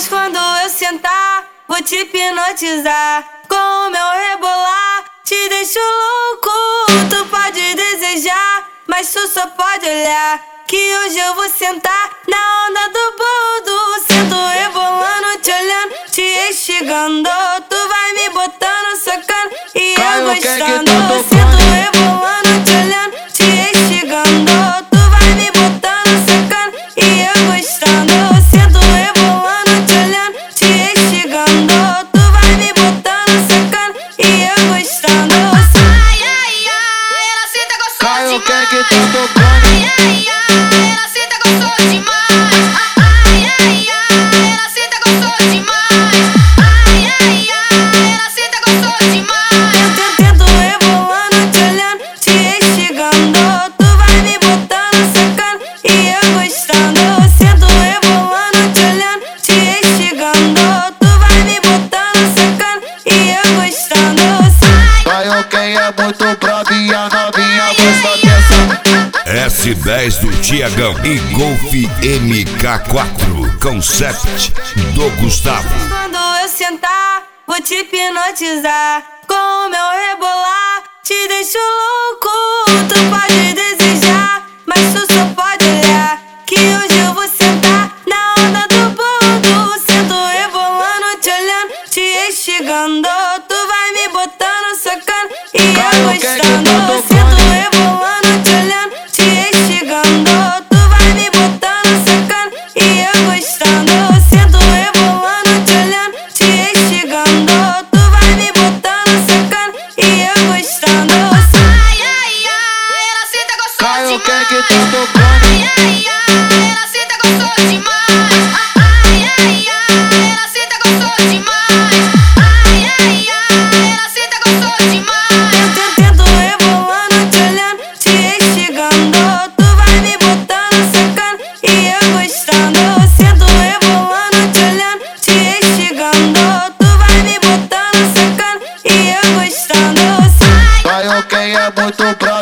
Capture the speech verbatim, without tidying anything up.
Mas quando eu sentar, vou te hipnotizar. Com o meu rebolar, te deixo louco. Tu pode desejar, mas tu só pode olhar. Que hoje eu vou sentar na onda do boldo. Sento rebolando, te olhando, te instigando. Tu vai me botando, sacando e eu gostando. Sento rebolando, te olhando, te instigando. Tu vai me botando, sacando e eu gostando. Sento rebolando, te olhando, te instigando. Tu vai me botando, sacando e eu gostando. Ai, ai, ai, ela senta gostoso Caio, demais. quem que tá tocando? Ai, ai, ai, ela senta gostoso demais. Ai, ai, ai, ela senta gostoso demais. Ai, ai, ai, ela senta gostoso demais. Eu tento rebolando, te olhando, te instigando. Tu vai me botando, sacando e eu gostando. Sento rebolando, te olhando, te instigando. Tu vai me botando, sacando e eu gostando. Caio, quem é muito brabo e a novinha gosta dessa. S dez do Tiagão e Golf M K quatro Concept do Gustavo. Quando eu sentar, vou te hipnotizar. Com o meu rebolar, te deixo louco. Tu pode desejar, mas tu só pode olhar. Que hoje eu vou sentar na onda do boldo. Sento rebolando, te olhando, te instigando. Tu vai me botando, sacando e eu gostando. Sento rebolando, te olhando, te instigando. Tu vai me botando, sacando e eu gostando. Sento rebolando, te olhando, te instigando. Tu vai me botando, sacando e eu gostando. Ai, ai, ai, ela senta gostoso Caio, demais. quem que tá tocando? Ai, ai, ai, ela senta gostoso demais. Ai, ai, ai, ela senta gostoso demais. Ai, ai, ai, ela senta gostoso demais. Eu tento rebolando, te olhando, te instigando. Tu vai me botando, sacando e eu gostando. Sento rebolando, te olhando, te instigando. Tu vai me botando, sacando e eu gostando. Caio, quem é muito brabo